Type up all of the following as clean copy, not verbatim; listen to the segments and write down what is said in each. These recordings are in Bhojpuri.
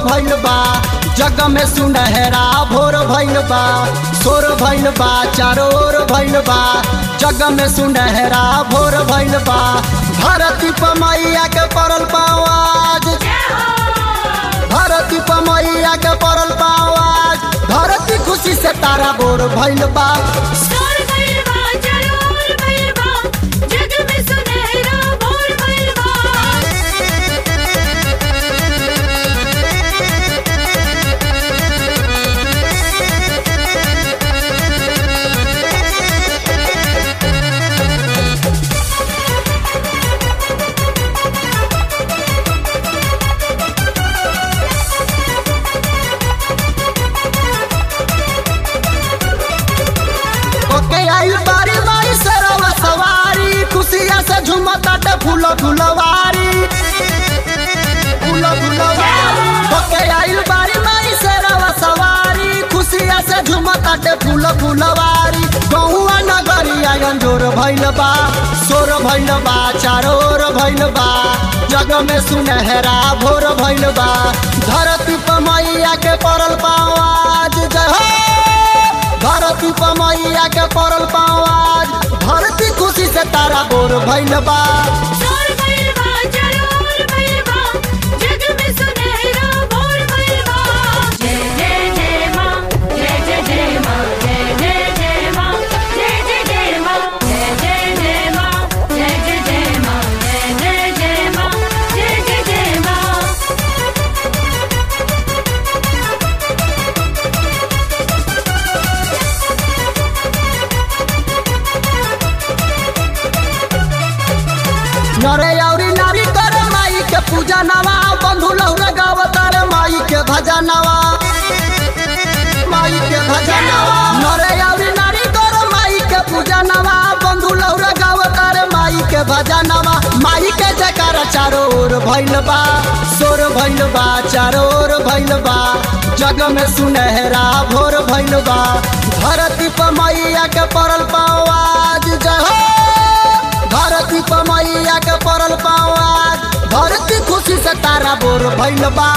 भइल बा जग में सुनहरा भोर भइल बा शोर भइल बा चारों ओर भइल बा जग में सुनहरा भोर भइल बा धरती पर मैया के पड़ल पावाज धरती पर मैया के पड़ल पावाज धरती खुशी से तारा बोर भइल बा बारी बारी सरवा सवारी खुशिया से झुमता फूल फुलवारी फूल फुलवारी होके आइल बारी बारी सरवा सवारी खुशिया से झुमता फूल फुलवारी गौआ नगरिया अंजोर भइल बा शोर भइल बा चारों ओर भइल बा जग में सुनहरा भोर भइल बा धरती पर मैया के पड़ल पावाज जय हो धरती पर मैया के पड़ल पावाज धरती खुशी से तारा बोर भइल बा नरे औरी नारी कर माई के पूजा नवा बंधु लहुरा गावतार माई के भजनवा माई के भजनवा नरे औरी नारी कर माई के पूजा नवा बंधु लहुरा गावतार माई के भजनवा माई के जयकारा चारों ओर भइल बा शोर भइल बा चारों ओर भइल बा जग में सुनहरा भोर भइल बा धरती पर मैया के पड़ल पावाज जय हो धरती पर मैया के पड़ल पावाज धरती खुशी से तारा बोर भइल बा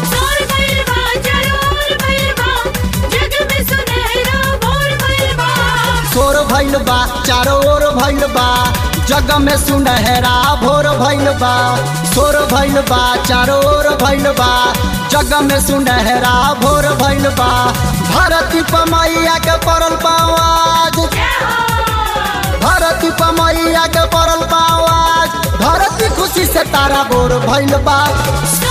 शोर भइल बा चारों ओर भइल बा जग में सुनहरा भोर भइल बा शोर भइल बा चारों ओर भइल बा जग में सुनहरा भोर भइल बा धरती पर मैया के पड़ल पावाज धरती पर मैया के पड़ल पावाज धरती खुशी से तारा बोर भइल बा।